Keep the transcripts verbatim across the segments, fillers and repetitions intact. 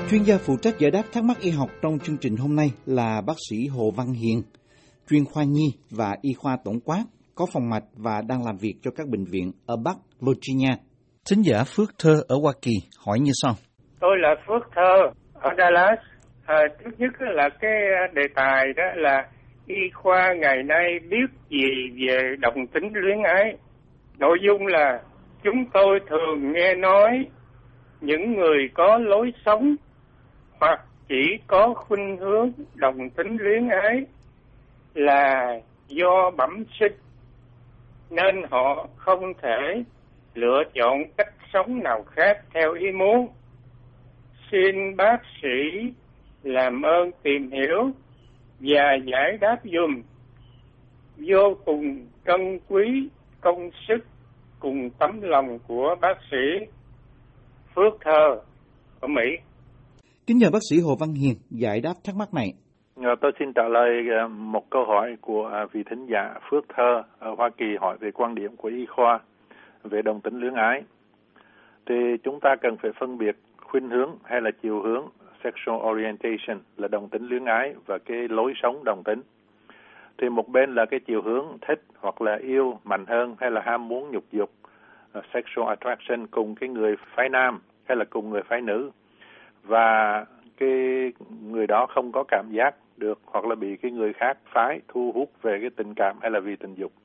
Chuyên gia phụ trách giải đáp thắc mắc y học trong chương trình hôm nay là bác sĩ Hồ Văn Hiền, chuyên khoa nhi và y khoa tổng quát, có phòng mạch và đang làm việc cho các bệnh viện ở Bắc Virginia. Thính giả Phước Thơ ở Hoa Kỳ hỏi như sau. Tôi là Phước Thơ ở Dallas. À, thứ nhất là cái đề tài đó là y khoa ngày nay biết gì về đồng tính luyến ái. Nội dung là chúng tôi thường nghe nói những người có lối sống hoặc chỉ có khuynh hướng đồng tính luyến ái là do bẩm sinh, nên họ không thể lựa chọn cách sống nào khác theo ý muốn. Xin bác sĩ làm ơn tìm hiểu và giải đáp dùm. Vô cùng trân quý công sức cùng tấm lòng của bác sĩ Phước Thơ ở Mỹ. Kính nhờ bác sĩ Hồ Văn Hiền giải đáp thắc mắc này. Tôi xin trả lời một câu hỏi của vị thính giả Phước Thơ ở Hoa Kỳ hỏi về quan điểm của y khoa về đồng tính luyến ái. Thì chúng ta cần phải phân biệt khuynh hướng hay là chiều hướng sexual orientation là đồng tính luyến ái và cái lối sống đồng tính. Thì một bên là cái chiều hướng thích hoặc là yêu mạnh hơn hay là ham muốn nhục dục, uh, sexual attraction cùng cái người phái nam hay là cùng người phái nữ, và cái người đó không có cảm giác được hoặc là bị cái người khác phái thu hút về cái tình cảm hay là vì tình dục.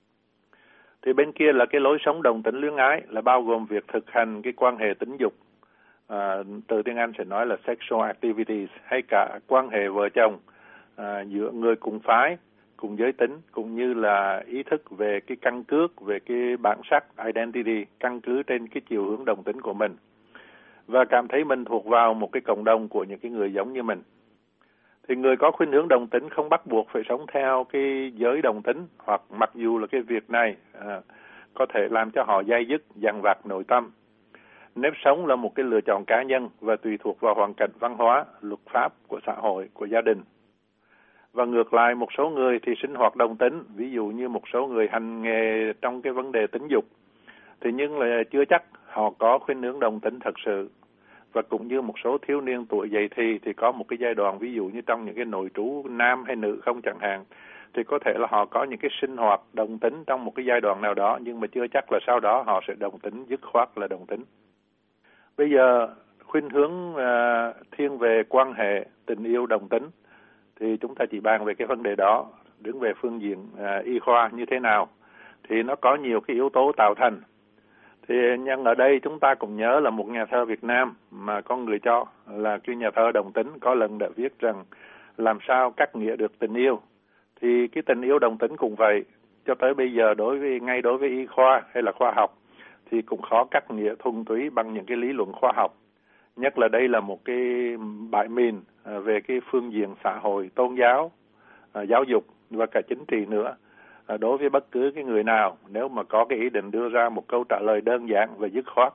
Thì bên kia là cái lối sống đồng tính luyến ái là bao gồm việc thực hành cái quan hệ tính dục, à, từ tiếng Anh sẽ nói là sexual activities, hay cả quan hệ vợ chồng à, giữa người cùng phái, cùng giới tính, cũng như là ý thức về cái căn cước, về cái bản sắc identity, căn cứ trên cái chiều hướng đồng tính của mình, và cảm thấy mình thuộc vào một cái cộng đồng của những cái người giống như mình. Thì người có khuynh hướng đồng tính không bắt buộc phải sống theo cái giới đồng tính, hoặc mặc dù là cái việc này à, có thể làm cho họ day dứt, dằn vặt nội tâm. Nếp sống là một cái lựa chọn cá nhân và tùy thuộc vào hoàn cảnh văn hóa, luật pháp của xã hội, của gia đình. Và ngược lại, một số người thì sinh hoạt đồng tính, ví dụ như một số người hành nghề trong cái vấn đề tính dục, thì nhưng là chưa chắc họ có khuynh hướng đồng tính thật sự. Và cũng như một số thiếu niên tuổi dậy thì thì có một cái giai đoạn, ví dụ như trong những cái nội trú nam hay nữ không chẳng hạn, thì có thể là họ có những cái sinh hoạt đồng tính trong một cái giai đoạn nào đó, nhưng mà chưa chắc là sau đó họ sẽ đồng tính dứt khoát là đồng tính. Bây giờ khuynh hướng uh, thiên về quan hệ tình yêu đồng tính, thì chúng ta chỉ bàn về cái vấn đề đó, đứng về phương diện uh, y khoa như thế nào, thì nó có nhiều cái yếu tố tạo thành. Thì nhân ở đây chúng ta cũng nhớ là một nhà thơ Việt Nam mà có người cho là cái nhà thơ đồng tính có lần đã viết rằng làm sao cắt nghĩa được tình yêu. Thì cái tình yêu đồng tính cũng vậy, cho tới bây giờ đối với ngay đối với y khoa hay là khoa học thì cũng khó cắt nghĩa thuần túy bằng những cái lý luận khoa học. Nhất là đây là một cái bãi mìn về cái phương diện xã hội, tôn giáo, giáo dục và cả chính trị nữa. Đối với bất cứ cái người nào, nếu mà có cái ý định đưa ra một câu trả lời đơn giản và dứt khoát.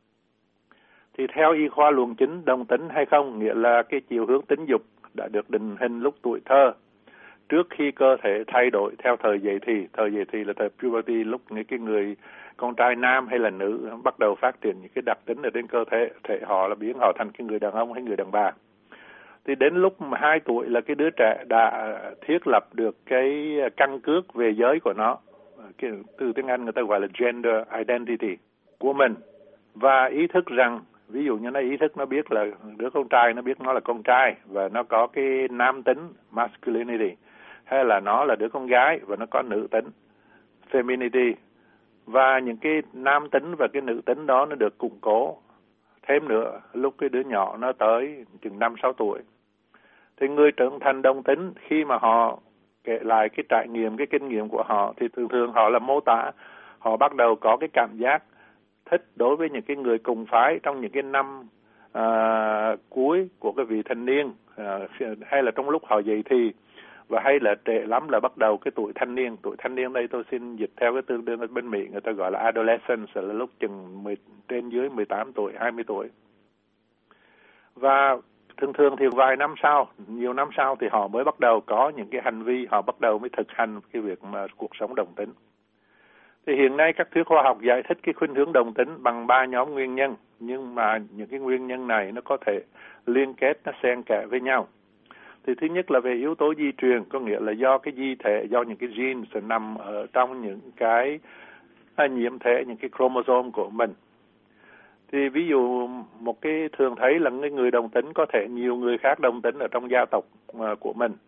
Thì theo y khoa luồng chính, đồng tính hay không nghĩa là cái chiều hướng tính dục đã được định hình lúc tuổi thơ, trước khi cơ thể thay đổi theo thời dậy thì. Thời dậy thì là thời puberty, lúc những cái người con trai nam hay là nữ bắt đầu phát triển những cái đặc tính ở trên cơ thể, thể họ là biến họ thành cái người đàn ông hay người đàn bà. Thì đến lúc hai tuổi là cái đứa trẻ đã thiết lập được cái căn cước về giới của nó, cái, từ tiếng Anh người ta gọi là gender identity của mình, và ý thức rằng, ví dụ như nó ý thức nó biết là đứa con trai, nó biết nó là con trai và nó có cái nam tính masculinity, hay là nó là đứa con gái và nó có nữ tính femininity, và những cái nam tính và cái nữ tính đó nó được củng cố thêm nữa lúc cái đứa nhỏ nó tới chừng năm sáu tuổi. Thì người trưởng thành đồng tính khi mà họ kể lại cái trải nghiệm, cái kinh nghiệm của họ, thì thường thường họ là mô tả họ bắt đầu có cái cảm giác thích đối với những cái người cùng phái trong những cái năm à, cuối của cái vị thành niên, à, hay là trong lúc họ dậy thì, và hay là trễ lắm là bắt đầu cái tuổi thanh niên. Tuổi thanh niên đây tôi xin dịch theo cái tương đương ở bên Mỹ người ta gọi là adolescence, là lúc chừng mười, trên dưới mười tám tuổi, hai mươi tuổi. Và thường thường thì vài năm sau, nhiều năm sau thì họ mới bắt đầu có những cái hành vi, họ bắt đầu mới thực hành cái việc mà cuộc sống đồng tính. Thì hiện nay các thuyết khoa học giải thích cái khuynh hướng đồng tính bằng ba nhóm nguyên nhân, nhưng mà những cái nguyên nhân này nó có thể liên kết, nó xen kẽ với nhau. Thì thứ nhất là về yếu tố di truyền, có nghĩa là do cái di thể, do những cái gene sẽ nằm ở trong những cái à, nhiễm thể, những cái chromosome của mình. Thì ví dụ một cái thường thấy là cái người đồng tính có thể nhiều người khác đồng tính ở trong gia tộc uh, của mình.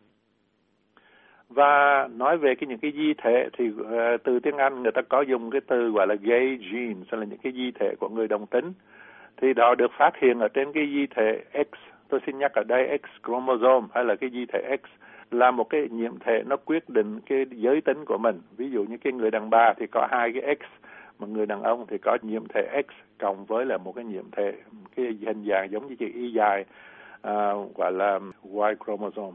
Và nói về cái những cái di thể thì uh, từ tiếng Anh người ta có dùng cái từ gọi là gay genes, là những cái di thể của người đồng tính. Thì đó được phát hiện ở trên cái di thể X, tôi xin nhắc ở đây X chromosome hay là cái di thể X là một cái nhiễm thể nó quyết định cái giới tính của mình. Ví dụ như cái người đàn bà thì có hai cái X, mà người đàn ông thì có nhiễm thể X cộng với là một cái nhiễm thể, cái hình dạng giống như chữ Y dài, à, gọi là Y chromosome.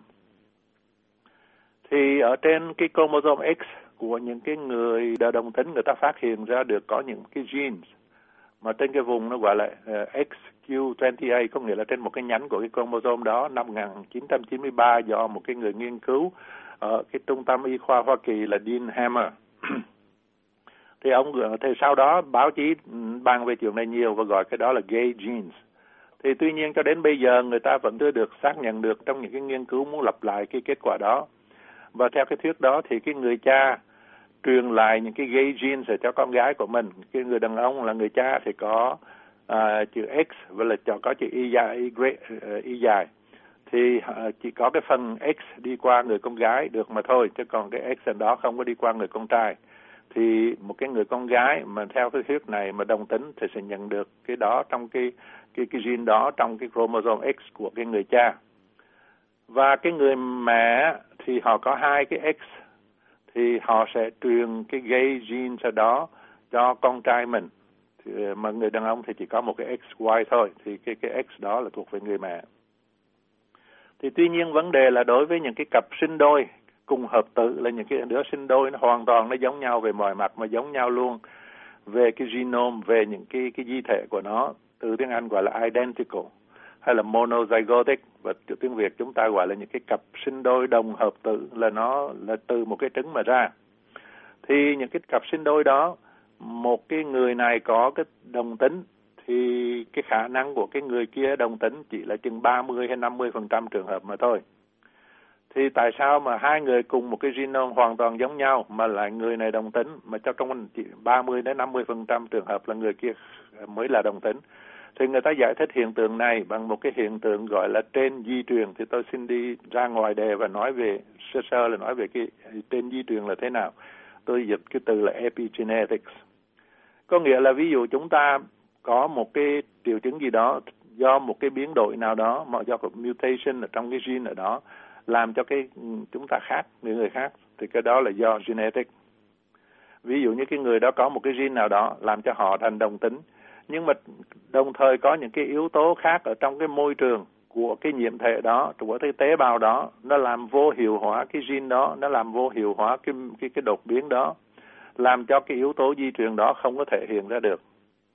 Thì ở trên cái chromosome X của những cái người đồng tính, người ta phát hiện ra được có những cái genes mà trên cái vùng nó gọi là uh, X Q hai mươi tám, có nghĩa là trên một cái nhánh của cái chromosome đó năm một nghìn chín trăm chín mươi ba do một cái người nghiên cứu ở cái trung tâm y khoa Hoa Kỳ là Dean Hammer. Thì ông thì sau đó báo chí bàn về chuyện này nhiều và gọi cái đó là gay genes. Thì tuy nhiên cho đến bây giờ người ta vẫn chưa được xác nhận được trong những cái nghiên cứu muốn lặp lại cái kết quả đó. Và theo cái thuyết đó thì cái người cha truyền lại những cái gay genes cho con gái của mình. Cái người đàn ông là người cha thì có à, chữ X và là có chữ Y dài, Y, y dài. Thì à, chỉ có cái phần X đi qua người con gái được mà thôi, chứ còn cái X đó không có đi qua người con trai. Thì một cái người con gái mà theo cái thuyết này mà đồng tính thì sẽ nhận được cái đó trong cái cái cái gene đó trong cái chromosome X của cái người cha. Và cái người mẹ thì họ có hai cái X, thì họ sẽ truyền cái gay gene sau đó cho con trai mình. Thì, mà người đàn ông thì chỉ có một cái X Y thôi, thì cái cái X đó là thuộc về người mẹ. Thì tuy nhiên vấn đề là đối với những cái cặp sinh đôi cùng hợp tử, là những cái đứa sinh đôi nó hoàn toàn nó giống nhau về mọi mặt, mà giống nhau luôn về cái genome, về những cái cái di thể của nó, từ tiếng Anh gọi là identical hay là monozygotic, và tiếng Việt chúng ta gọi là những cái cặp sinh đôi đồng hợp tử, là nó là từ một cái trứng mà ra. Thì những cái cặp sinh đôi đó, một cái người này có cái đồng tính thì cái khả năng của cái người kia đồng tính chỉ là chừng ba mươi hay năm mươi phần trăm trường hợp mà thôi. Thì tại sao mà hai người cùng một cái genome hoàn toàn giống nhau mà lại người này đồng tính, mà cho trong chỉ ba mươi đến năm mươi phần trăm trường hợp là người kia mới là đồng tính? Thì người ta giải thích hiện tượng này bằng một cái hiện tượng gọi là trên di truyền. Thì tôi xin đi ra ngoài đề và nói về sơ sơ là nói về cái trên di truyền là thế nào. Tôi dịch cái từ là epigenetics. Có nghĩa là ví dụ chúng ta có một cái triệu chứng gì đó do một cái biến đổi nào đó, mà do một mutation ở trong cái gene ở đó làm cho cái chúng ta khác người người khác, thì cái đó là do genetic. Ví dụ như cái người đó có một cái gene nào đó làm cho họ thành đồng tính, nhưng mà đồng thời có những cái yếu tố khác ở trong cái môi trường của cái nhiễm thể đó, của cái tế bào đó, nó làm vô hiệu hóa cái gene đó, nó làm vô hiệu hóa cái cái cái đột biến đó, làm cho cái yếu tố di truyền đó không có thể hiện ra được.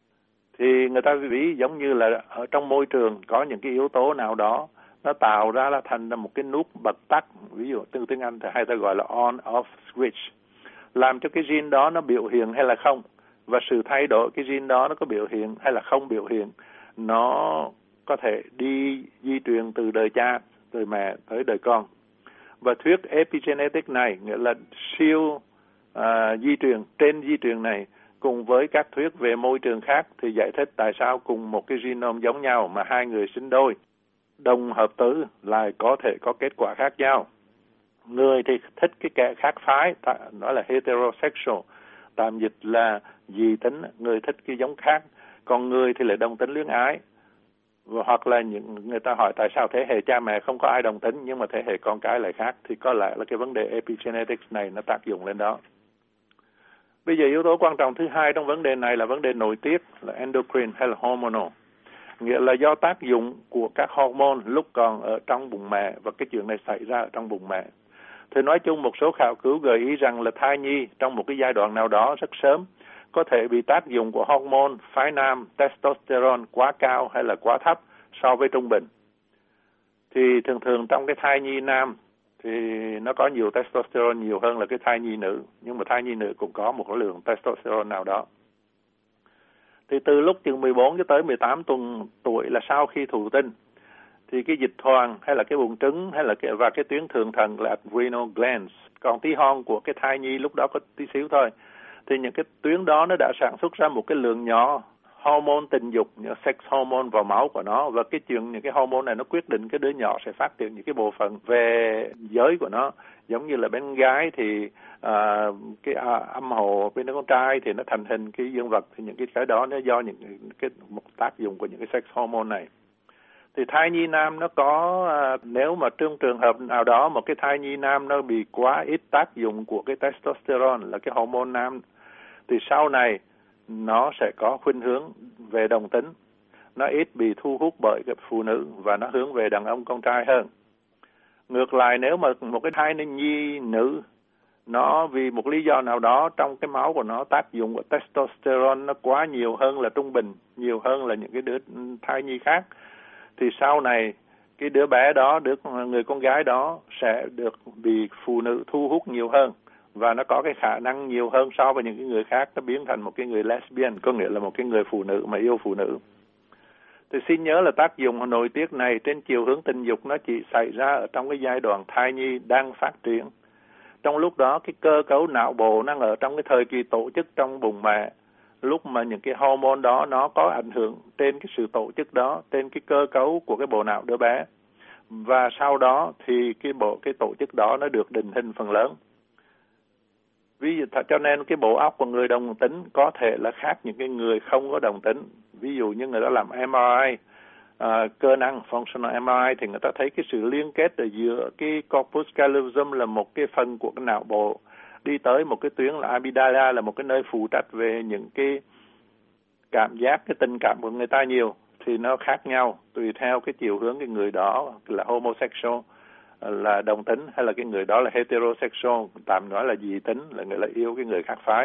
Thì người ta ví giống như là ở trong môi trường có những cái yếu tố nào đó nó tạo ra là thành ra một cái nút bật tắt, ví dụ từ tiếng Anh thì hay ta gọi là on-off switch, làm cho cái gene đó nó biểu hiện hay là không, và sự thay đổi cái gene đó nó có biểu hiện hay là không biểu hiện, nó có thể đi di truyền từ đời cha, đời mẹ tới đời con. Và thuyết epigenetic này nghĩa là siêu uh, di truyền, trên di truyền này, cùng với các thuyết về môi trường khác thì giải thích tại sao cùng một cái genome giống nhau mà hai người sinh đôi đồng hợp tử lại có thể có kết quả khác nhau. Người thì thích cái kẻ khác phái, nói là heterosexual, tạm dịch là dị tính, người thích cái giống khác, còn người thì lại đồng tính luyến ái. Hoặc là những người ta hỏi tại sao thế hệ cha mẹ không có ai đồng tính nhưng mà thế hệ con cái lại khác, thì có lẽ là cái vấn đề epigenetics này nó tác dụng lên đó. Bây giờ yếu tố quan trọng thứ hai trong vấn đề này là vấn đề nội tiết, là endocrine hay là hormonal. Nghĩa là do tác dụng của các hormone lúc còn ở trong bụng mẹ, và cái chuyện này xảy ra ở trong bụng mẹ. Thì nói chung một số khảo cứu gợi ý rằng là thai nhi trong một cái giai đoạn nào đó rất sớm có thể bị tác dụng của hormone phái nam testosterone quá cao hay là quá thấp so với trung bình. Thì thường thường trong cái thai nhi nam thì nó có nhiều testosterone nhiều hơn là cái thai nhi nữ, nhưng mà thai nhi nữ cũng có một cái lượng testosterone nào đó. Thì từ lúc chừng mười bốn cho tới mười tám tuần tuổi là sau khi thụ tinh, thì cái dịch thoàng hay là cái buồng trứng hay là cái và cái tuyến thượng thận là adrenal glands, còn tí hon của cái thai nhi lúc đó có tí xíu thôi, thì những cái tuyến đó nó đã sản xuất ra một cái lượng nhỏ hormone tình dục, những sex hormone vào máu của nó, và cái chuyện những cái hormone này nó quyết định cái đứa nhỏ sẽ phát triển những cái bộ phận về giới của nó. Giống như là bên gái thì à, cái à, âm hồ, bên đứa con trai thì nó thành hình cái dương vật, thì những cái cái đó nó do những cái một tác dụng của những cái sex hormone này. Thì thai nhi nam nó có à, nếu mà trong trường hợp nào đó một cái thai nhi nam nó bị quá ít tác dụng của cái testosterone là cái hormone nam, thì sau này nó sẽ có khuynh hướng về đồng tính, nó ít bị thu hút bởi cái phụ nữ và nó hướng về đàn ông con trai hơn. Ngược lại, nếu mà một cái thai nhi nữ nó vì một lý do nào đó trong cái máu của nó tác dụng của testosterone nó quá nhiều hơn là trung bình, nhiều hơn là những cái đứa thai nhi khác, thì sau này cái đứa bé đó, đứa người con gái đó sẽ được bị phụ nữ thu hút nhiều hơn, và nó có cái khả năng nhiều hơn so với những cái người khác, nó biến thành một cái người lesbian, có nghĩa là một cái người phụ nữ mà yêu phụ nữ. Thì xin nhớ là tác dụng nội tiết này trên chiều hướng tình dục nó chỉ xảy ra ở trong cái giai đoạn thai nhi đang phát triển. Trong lúc đó cái cơ cấu não bộ đang ở trong cái thời kỳ tổ chức trong bụng mẹ, lúc mà những cái hormone đó nó có ảnh hưởng trên cái sự tổ chức đó, trên cái cơ cấu của cái bộ não đứa bé. Và sau đó thì cái bộ cái tổ chức đó nó được định hình phần lớn. Ví dụ cho nên cái bộ óc của người đồng tính có thể là khác những cái người không có đồng tính. Ví dụ như người ta làm em rờ i à, cơ năng functional em rờ i thì người ta thấy cái sự liên kết ở giữa cái corpus callosum là một cái phần của cái não bộ đi tới một cái tuyến là amygdala, là một cái nơi phụ trách về những cái cảm giác, cái tình cảm của người ta nhiều, thì nó khác nhau tùy theo cái chiều hướng cái người đó là homosexual, là đồng tính, hay là cái người đó là heterosexual, tạm nói là dị tính, là người là yêu cái người khác phái.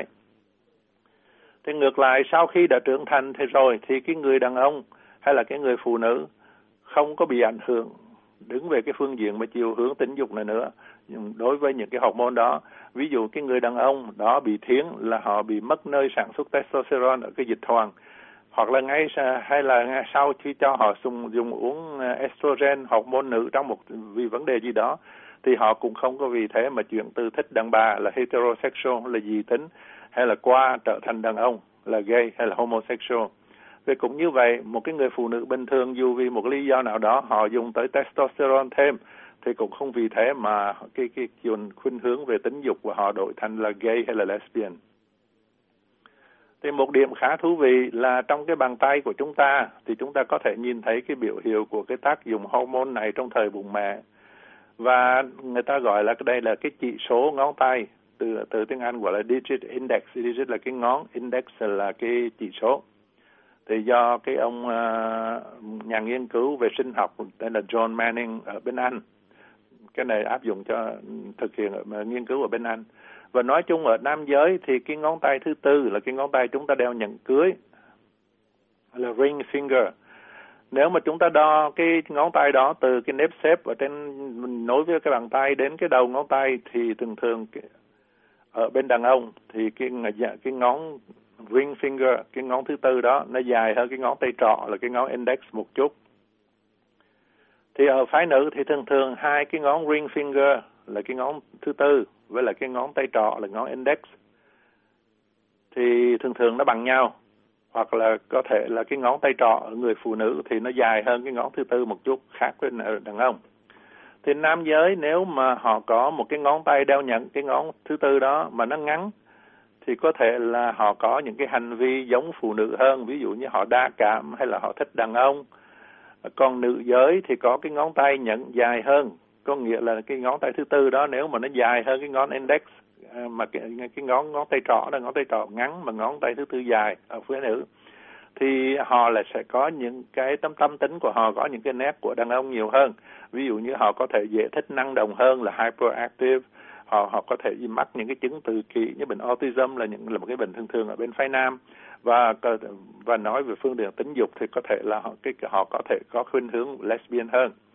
Thì ngược lại, sau khi đã trưởng thành thì rồi thì cái người đàn ông hay là cái người phụ nữ không có bị ảnh hưởng đứng về cái phương diện mà chiều hướng tính dục này nữa đối với những cái hormone đó. Ví dụ cái người đàn ông đó bị thiến là họ bị mất nơi sản xuất testosterone ở cái dịch thoàng, hoặc là ngay hay là ngay sau khi cho họ dùng dùng uống estrogen, hormone nữ trong một vì vấn đề gì đó, thì họ cũng không có vì thế mà chuyển từ thích đàn bà là heterosexual là dị tính, hay là qua trở thành đàn ông là gay hay là homosexual. Vì cũng như vậy, một cái người phụ nữ bình thường dù vì một lý do nào đó họ dùng tới testosterone thêm, thì cũng không vì thế mà cái cái chuyển khuynh hướng về tính dục của họ đổi thành là gay hay là lesbian. Thì một điểm khá thú vị là trong cái bàn tay của chúng ta thì chúng ta có thể nhìn thấy cái biểu hiệu của cái tác dụng hormone này trong thời bụng mẹ. Và người ta gọi là cái đây là cái chỉ số ngón tay, từ từ tiếng Anh gọi là digit index, digit là cái ngón, index là cái chỉ số. Thì do cái ông uh, nhà nghiên cứu về sinh học tên là John Manning ở bên Anh, cái này áp dụng cho thực hiện ở, nghiên cứu ở bên Anh. Và nói chung ở nam giới thì cái ngón tay thứ tư là cái ngón tay chúng ta đeo nhẫn cưới, là ring finger. Nếu mà chúng ta đo cái ngón tay đó từ cái nếp xếp ở trên nối với cái bàn tay đến cái đầu ngón tay, thì thường thường cái, ở bên đàn ông thì cái cái ngón ring finger, cái ngón thứ tư đó nó dài hơn cái ngón tay trỏ là cái ngón index một chút. Thì ở phái nữ thì thường thường hai cái ngón ring finger là cái ngón thứ tư với lại cái ngón tay trỏ là ngón index thì thường thường nó bằng nhau, hoặc là có thể là cái ngón tay trỏ ở người phụ nữ thì nó dài hơn cái ngón thứ tư một chút, khác với đàn ông. Thì nam giới nếu mà họ có một cái ngón tay đeo nhẫn, cái ngón thứ tư đó mà nó ngắn, thì có thể là họ có những cái hành vi giống phụ nữ hơn, ví dụ như họ đa cảm hay là họ thích đàn ông. Còn nữ giới thì có cái ngón tay nhẫn dài hơn, có nghĩa là cái ngón tay thứ tư đó nếu mà nó dài hơn cái ngón index, mà cái, cái ngón ngón tay trỏ là ngón tay trỏ ngắn mà ngón tay thứ tư dài ở phía nữ, thì họ lại sẽ có những cái tâm tâm tính của họ có những cái nét của đàn ông nhiều hơn. Ví dụ như họ có thể dễ thích năng động hơn là hyperactive, họ họ có thể mắc những cái chứng tự kỷ như bệnh autism là những là một cái bệnh thường thường ở bên phái nam, và và nói về phương diện tính dục thì có thể là họ cái họ có thể có khuynh hướng lesbian hơn.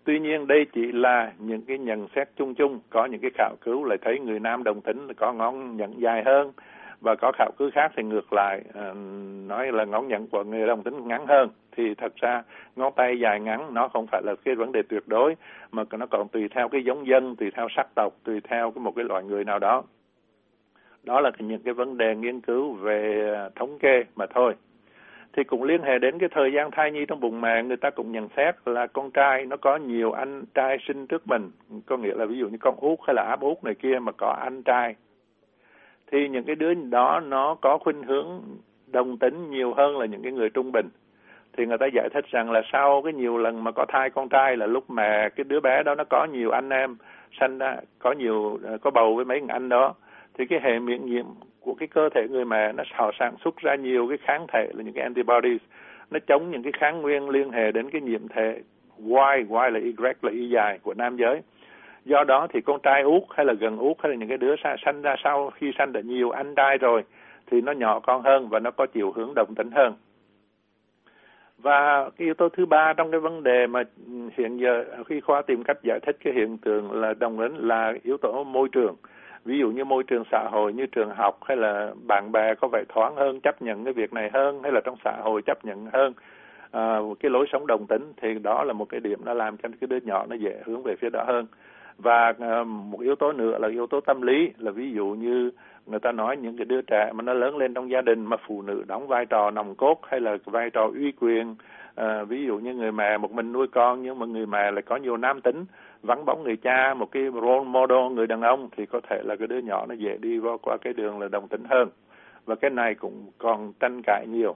Tuy nhiên đây chỉ là những cái nhận xét chung chung, có những cái khảo cứu lại thấy người nam đồng tính có ngón nhẫn dài hơn, và có khảo cứu khác thì ngược lại à, nói là ngón nhẫn của người đồng tính ngắn hơn. Thì thật ra ngón tay dài ngắn nó không phải là cái vấn đề tuyệt đối, mà nó còn tùy theo cái giống dân, tùy theo sắc tộc, tùy theo cái một cái loại người nào đó. Đó là những cái vấn đề nghiên cứu về thống kê mà thôi. Thì cũng liên hệ đến cái thời gian thai nhi trong bụng mẹ, người ta cũng nhận xét là con trai nó có nhiều anh trai sinh trước mình, có nghĩa là ví dụ như con út hay là áp út này kia mà có anh trai, thì những cái đứa đó nó có khuynh hướng đồng tính nhiều hơn là những cái người trung bình. Thì người ta giải thích rằng là sau cái nhiều lần mà có thai con trai là lúc mà cái đứa bé đó nó có nhiều anh em, sanh ra có nhiều có bầu với mấy anh đó, thì cái hệ miễn nhiễm của cái cơ thể người mẹ nó họ sản xuất ra nhiều cái kháng thể là những cái antibodies, nó chống những cái kháng nguyên liên hệ đến cái nhiễm thể Y, Y là Y là Y dài của nam giới. Do đó thì con trai út hay là gần út hay là những cái đứa sanh ra sau khi sanh đã nhiều anh trai rồi thì nó nhỏ con hơn và nó có chiều hướng đồng tính hơn. Và cái yếu tố thứ ba trong cái vấn đề mà hiện giờ khi khoa tìm cách giải thích cái hiện tượng là đồng tính là yếu tố môi trường. Ví dụ như môi trường xã hội như trường học hay là bạn bè có vẻ thoáng hơn, chấp nhận cái việc này hơn, hay là trong xã hội chấp nhận hơn à, cái lối sống đồng tính, thì đó là một cái điểm nó làm cho cái đứa nhỏ nó dễ hướng về phía đó hơn. Và à, một yếu tố nữa là yếu tố tâm lý, là ví dụ như người ta nói những cái đứa trẻ mà nó lớn lên trong gia đình mà phụ nữ đóng vai trò nòng cốt hay là vai trò uy quyền, à, ví dụ như người mẹ một mình nuôi con nhưng mà người mẹ lại có nhiều nam tính, vắng bóng người cha, một cái role model người đàn ông, thì có thể là cái đứa nhỏ nó dễ đi vào qua cái đường là đồng tính hơn. Và cái này cũng còn tranh cãi nhiều.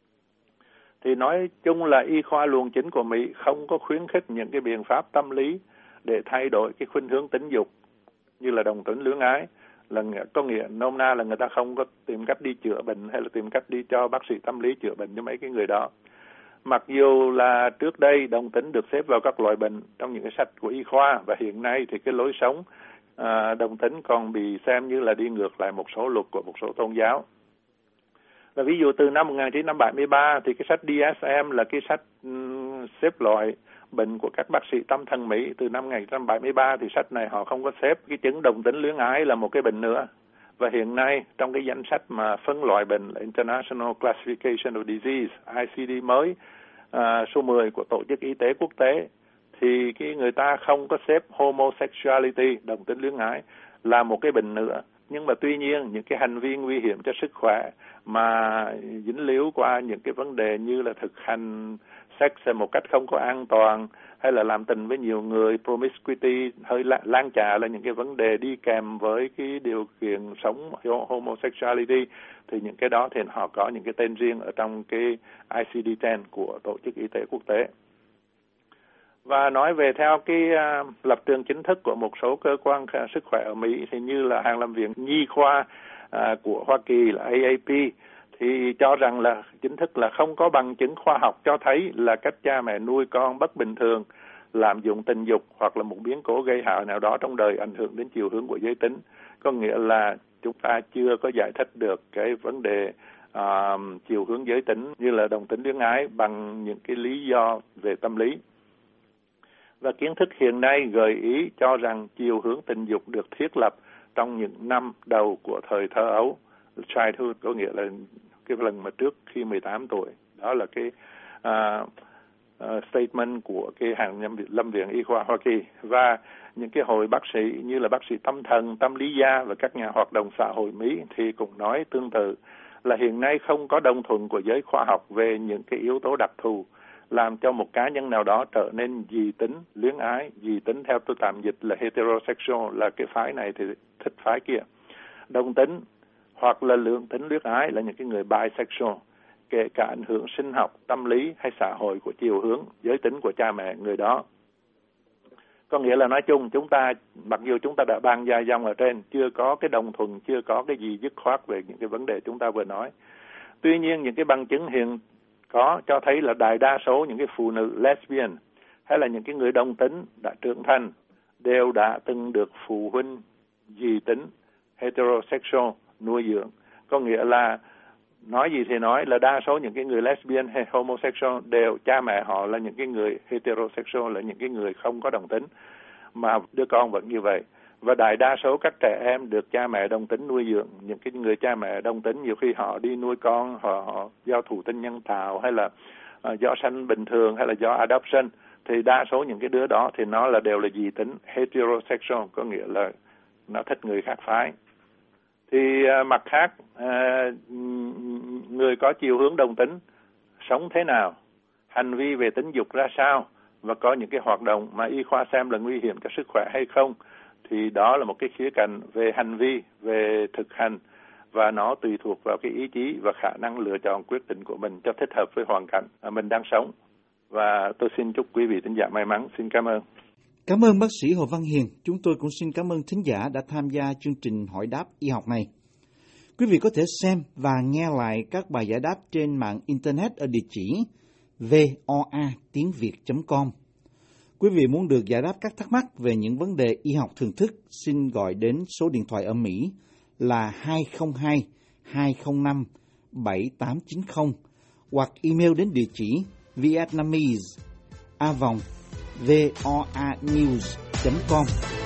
Thì nói chung là y khoa luồng chính của Mỹ không có khuyến khích những cái biện pháp tâm lý để thay đổi cái khuynh hướng tính dục như là đồng tính luyến ái, là có nghĩa nôm na là người ta không có tìm cách đi chữa bệnh hay là tìm cách đi cho bác sĩ tâm lý chữa bệnh cho mấy cái người đó. Mặc dù là trước đây đồng tính được xếp vào các loại bệnh trong những cái sách của y khoa, và hiện nay thì cái lối sống à, đồng tính còn bị xem như là đi ngược lại một số luật của một số tôn giáo. Và ví dụ từ năm một nghìn chín trăm bảy mươi ba thì cái sách D S M là cái sách um, xếp loại bệnh của các bác sĩ tâm thần Mỹ. Từ năm một nghìn chín trăm bảy mươi ba thì sách này họ không có xếp cái chứng đồng tính luyến ái là một cái bệnh nữa. Và hiện nay trong cái danh sách mà phân loại bệnh là International Classification of Disease, I C D mới à, số mười của Tổ chức Y tế Quốc tế, thì cái người ta không có xếp homosexuality, đồng tính luyến ái, là một cái bệnh nữa. Nhưng mà tuy nhiên những cái hành vi nguy hiểm cho sức khỏe mà dính líu qua những cái vấn đề như là thực hành sex một cách không có an toàn, hay là làm tình với nhiều người, promiscuity, hơi lan trà, là những cái vấn đề đi kèm với cái điều kiện sống homosexuality, thì những cái đó thì họ có những cái tên riêng ở trong cái I C D mười của Tổ chức Y tế Quốc tế. Và nói về theo cái uh, lập trường chính thức của một số cơ quan uh, sức khỏe ở Mỹ, thì như là Hàng Lâm viện Nhi khoa uh, của Hoa Kỳ là A A P, thì cho rằng là chính thức là không có bằng chứng khoa học cho thấy là cách cha mẹ nuôi con bất bình thường, lạm dụng tình dục hoặc là một biến cố gây hại nào đó trong đời ảnh hưởng đến chiều hướng của giới tính. Có nghĩa là chúng ta chưa có giải thích được cái vấn đề uh, chiều hướng giới tính như là đồng tính luyến ái bằng những cái lý do về tâm lý. Và kiến thức hiện nay gợi ý cho rằng chiều hướng tình dục được thiết lập trong những năm đầu của thời thơ ấu, childhood, có nghĩa là cái lần mà trước khi mười tám tuổi. Đó là cái uh, uh, statement của cái Hàng Lâm viện Y khoa Hoa Kỳ. Và những cái hội bác sĩ như là bác sĩ tâm thần, tâm lý gia và các nhà hoạt động xã hội Mỹ thì cũng nói tương tự, là hiện nay không có đồng thuận của giới khoa học về những cái yếu tố đặc thù làm cho một cá nhân nào đó trở nên dị tính luyến ái. Dị tính theo tôi tạm dịch là heterosexual, là cái phái này thì thích phái kia. Đồng tính hoặc là lượng tính luyến ái là những cái người bisexual, kể cả ảnh hưởng sinh học, tâm lý hay xã hội của chiều hướng giới tính của cha mẹ người đó. Có nghĩa là nói chung chúng ta, mặc dù chúng ta đã bàn dài dòng ở trên, chưa có cái đồng thuận, chưa có cái gì dứt khoát về những cái vấn đề chúng ta vừa nói. Tuy nhiên những cái bằng chứng hiện có cho thấy là đại đa số những cái phụ nữ lesbian hay là những cái người đồng tính đã trưởng thành đều đã từng được phụ huynh dị tính heterosexual nuôi dưỡng. Có nghĩa là nói gì thì nói là đa số những cái người lesbian hay homosexual đều cha mẹ họ là những cái người heterosexual, là những cái người không có đồng tính, mà đứa con vẫn như vậy. Và đại đa số các trẻ em được cha mẹ đồng tính nuôi dưỡng. Những cái người cha mẹ đồng tính nhiều khi họ đi nuôi con họ, họ do thụ tinh nhân tạo hay là uh, do sanh bình thường hay là do adoption, thì đa số những cái đứa đó thì nó là đều là dị tính heterosexual, có nghĩa là nó thích người khác phái. Thì uh, mặt khác, uh, người có chiều hướng đồng tính sống thế nào, hành vi về tính dục ra sao, và có những cái hoạt động mà y khoa xem là nguy hiểm cho sức khỏe hay không, thì đó là một cái khía cạnh về hành vi, về thực hành, và nó tùy thuộc vào cái ý chí và khả năng lựa chọn quyết định của mình cho thích hợp với hoàn cảnh mà mình đang sống. Và tôi xin chúc quý vị thính giả may mắn. Xin cảm ơn. Cảm ơn bác sĩ Hồ Văn Hiền. Chúng tôi cũng xin cảm ơn thính giả đã tham gia chương trình hỏi đáp y học này. Quý vị có thể xem và nghe lại các bài giải đáp trên mạng Internet ở địa chỉ voa tiếng việt chấm com. Quý vị muốn được giải đáp các thắc mắc về những vấn đề y học thường thức, xin gọi đến số điện thoại ở Mỹ là hai không hai hai không năm bảy tám chín không hoặc email đến địa chỉ vietnamese a vòng voanews chấm com.